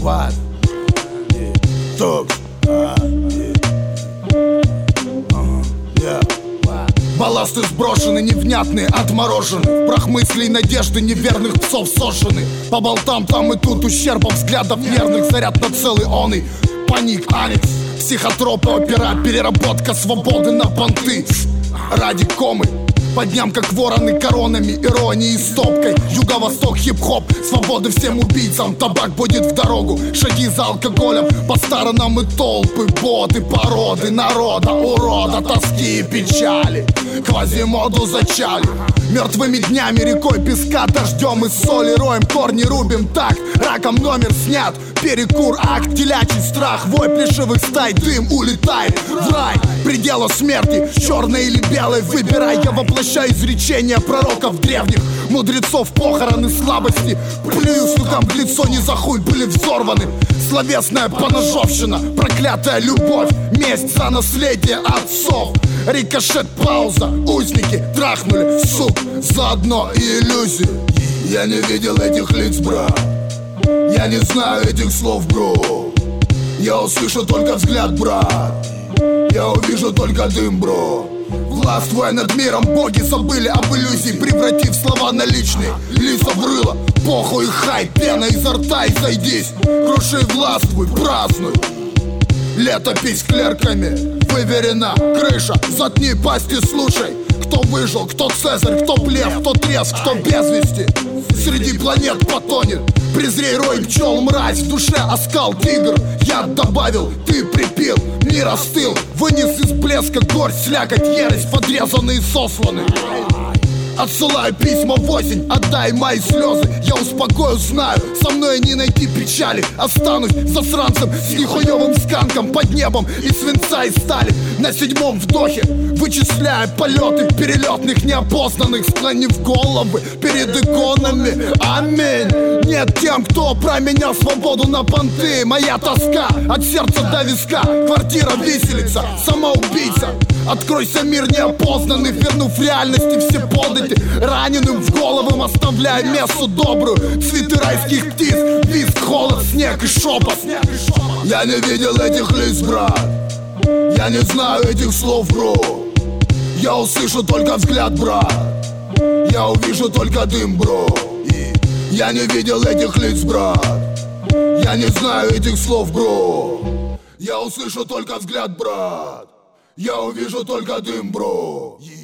what? Talk. Балласты сброшены, невнятные, отморожены. В прах мыслей, надежды неверных псов сошены. По болтам там и тут ущербом взглядов нервных. Заряд на целый он и паник, алекс. Психотропы, опера, переработка свободы на понты. Ради комы по дням, как вороны коронами, иронией и стопкой. Юго-восток, хип-хоп, свободы всем убийцам. Табак будет в дорогу, шаги за алкоголем. По сторонам и толпы, боты, породы народа, урода, тоски и печали. Квазимоду зачали. Мертвыми днями, рекой песка, дождем и соли роем, корни рубим так. Раком номер снят, перекур, акт, телячий страх. Вой плешивых стай, дым улетает в рай. Предела смерти, черной или белой, выбирай. Я воплощаю изречения пророков древних, мудрецов, похороны слабости. Плюю слугам в лицо, не за хуй были взорваны. Словесная поножовщина, проклятая любовь, месть за наследие отцов. Рикошет, пауза, узники трахнули, сук, заодно и иллюзии. Я не видел этих лиц, брат. Я не знаю этих слов, бро. Я услышу только взгляд, брат. Я увижу только дым, бро. Властвуя над миром, боги забыли об иллюзии, превратив слова на личные лица в рыло. Похуй и хай, пена изо рта и зайдись. Круши, властвуй, празднуй. Летопись клерками выверена, крыша, заткни пасть и слушай. Кто выжил, кто Цезарь, кто Плев, кто Треск, кто без вести. Среди планет потонет. Презрей рой пчел, мразь, в душе оскал тигр. Я добавил, ты припил, мир остыл. Вынес из блеска горсть, слякоть, ярость, подрезанные сосланы. Отсылаю письма в осень, отдай мои слезы. Я успокою, знаю, со мной не найти печали. Останусь засранцем с нихуевым сканком под небом из свинца и стали. На седьмом вдохе вычисляя полеты перелетных неопознанных, склонив головы перед иконами. Аминь. Нет тем, кто променял свободу на понты. Моя тоска от сердца до виска. Квартира, виселица, самоубийца. Откройся, мир неопознанный, вернув реальности все подати. Раненым в голову оставляя место добрую. Цветы райских птиц, визг, холод, снег и шепот. Я не видел этих лиц, брат. Я не знаю этих слов, бро. Я услышу только взгляд, брат. Я увижу только дым, бро. Я не видел этих лиц, брат. Я не знаю этих слов, бро. Я услышу только взгляд, брат. Я увижу только дым, бро.